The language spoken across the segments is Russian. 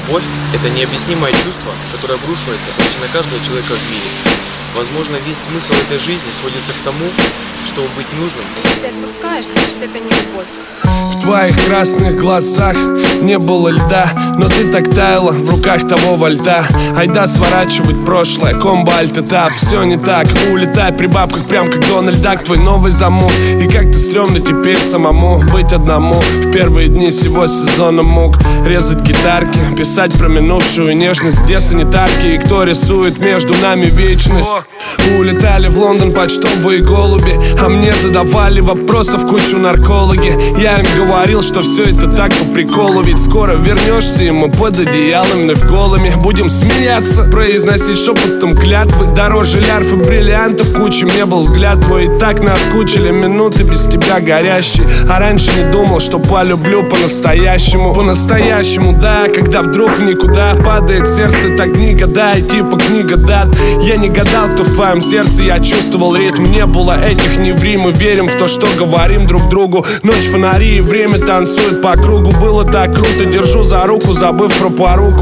Любовь – это необъяснимое чувство, которое обрушивается почти на каждого человека в мире. Возможно, весь смысл этой жизни сводится к тому, чтобы быть нужным. Если отпускаешь, значит это не любовь. В твоих красных глазах не было льда, но ты так таяла в руках того вольта. Айда сворачивать прошлое, комбо альт-этап. Все не так, улетай при бабках, прям как Дональд Дак. Твой новый замок, и как-то стрёмно теперь самому быть одному. В первые дни сего сезона мог резать гитарки, писать про минувшую нежность, где санитарки и кто рисует между нами вечность. Улетали в Лондон почтовые голуби, а мне задавали вопросов кучу наркологи. Я им говорил, что все это так по приколу, ведь скоро вернешься, и мы под одеялом вновь голыми будем смеяться, произносить шепотом клятвы. Дороже лярв и бриллиантов кучи мне был взгляд твой. И так наскучили минуты без тебя горящие. А раньше не думал, что полюблю по-настоящему. По-настоящему, да, когда вдруг в никуда падает сердце, так не гадай, типа книга дат. Я не гадал, кто в твоем сердце, я чувствовал ритм. Не было этих неври, мы верим в то, что говорим друг другу. Ночь, фонари и время танцуют по кругу. Было так круто, держу за руку, забыв про поруку.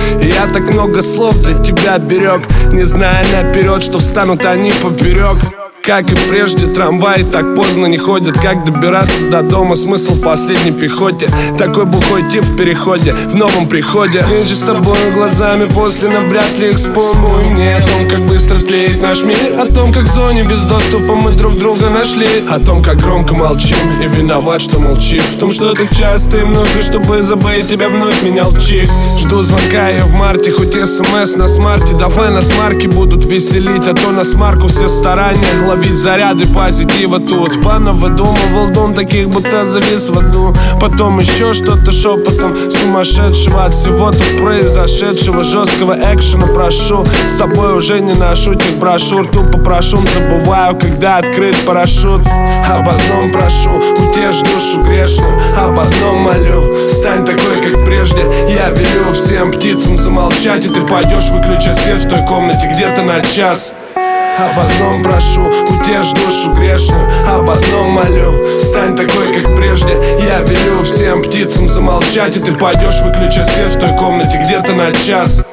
Я так много слов для тебя берег, не зная наперед, что встанут они поперек. Как и прежде, трамваи так поздно не ходят. Как добираться до дома, смысл в последней пехоте. Такой бухой тип в переходе, в новом приходе. Встречи с тобой глазами после навряд ли их вспомню. Мне о том, как быстро тлеет наш мир, о том, как в зоне без доступа мы друг друга нашли, о том, как громко молчим и виноват, что молчим, в том, что так часто и много, чтобы забыть тебя, вновь менял чик. Жду звонка я в марте, хоть смс на смарте. Давай на смарке будут веселить, а то на смарку все старания ловить заряды позитива тут. Пана выдумывал дом таких, будто завис в аду. Потом еще что-то шепотом сумасшедшего от всего тут произошедшего. Жесткого экшена прошу, с собой уже не ношу тех брошюр. Тупо прошу, забываю, когда открыт парашют. Об одном прошу, утешь душу грешную. Об одном молю, стань такой, как прежде. Я велю всем птицам замолчать, и ты пойдешь выключать свет в той комнате где-то на час. Об одном прошу, утешь душу грешную. Об одном молю, стань такой, как прежде. Я велю всем птицам замолчать, и ты пойдешь выключать свет в той комнате где-то на час.